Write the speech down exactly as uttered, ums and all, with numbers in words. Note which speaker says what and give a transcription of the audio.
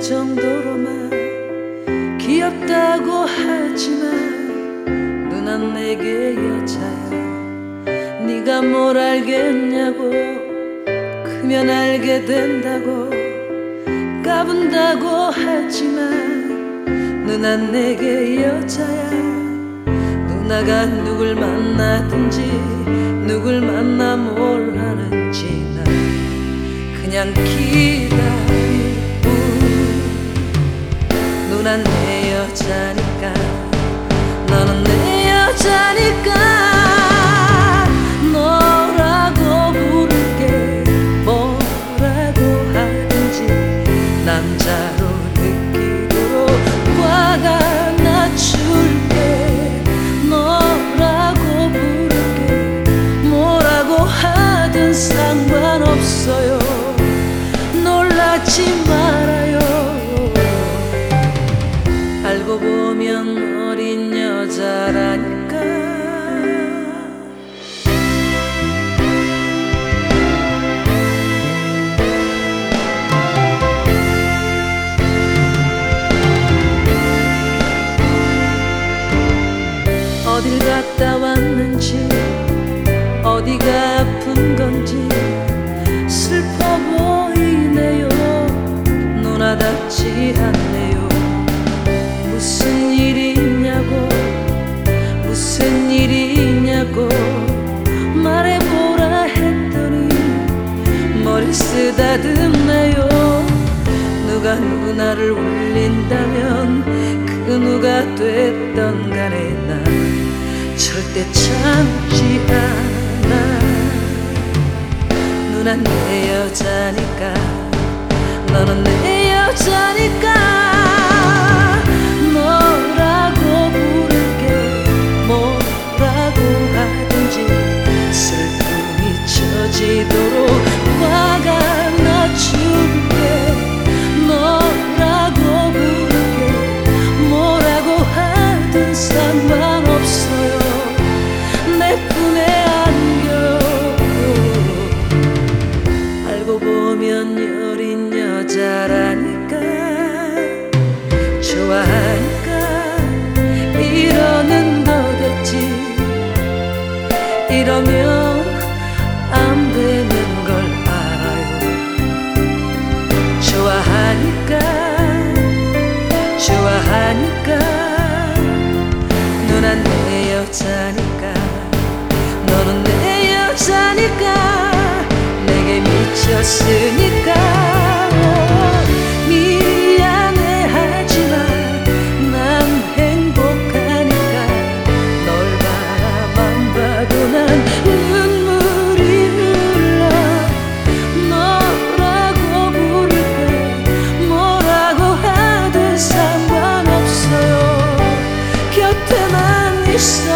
Speaker 1: 정도로만 귀엽다고 하지만 누나 내게 여자야. 네가 뭘 알겠냐고. 크면 알게 된다고 까분다고 하지만 누나 내게 여자야. 누나가 누굴 만나든지 누굴 만나 뭘 하는지 난 그냥 기다릴 뿐. 누난 내 여자니까 너는 내 여자니까 너라고 부를게. 뭐라고 하든지 남자로 느끼도록 화가 나줄게. 너라고 부를게. 뭐라고 하든 상관없어요. 놀라지 말아요. 알고 보면 어린 여자라니까. 어딜 갔다 왔는지 어디가 아픈 건지 슬퍼 보이네요. 누나답지 않네요. 무슨 일이냐고 무슨 일이냐고 말해보라 했더니 머리 쓰다듬네요. 누가 누나를 울린다면 그 누가 됐던 간에 난 절대 참지 않아. 누난 내 여자니까 너는 내 여자니까 너라고 부를게. 뭐라고 하든지 슬픔이 젖이도록 화가 나줄게. 너라고 부를게. 뭐라고 하든 상관없어요. 내 품에 안겨. 알고 보면 여린 여자라니까. 좋아하니까 이러는 거겠지. 이러면 안 되는 걸 알아요. 좋아하니까 좋아하니까 누난 내 여자니까 너는 내 여자니까 내게 미쳤으니까. 미안해 하지만 난 행복하니까. 널 바라만 봐도 난 눈물이 흘러. 너라고 부를게. 뭐라고 하든 상관없어요. 곁에만 있어.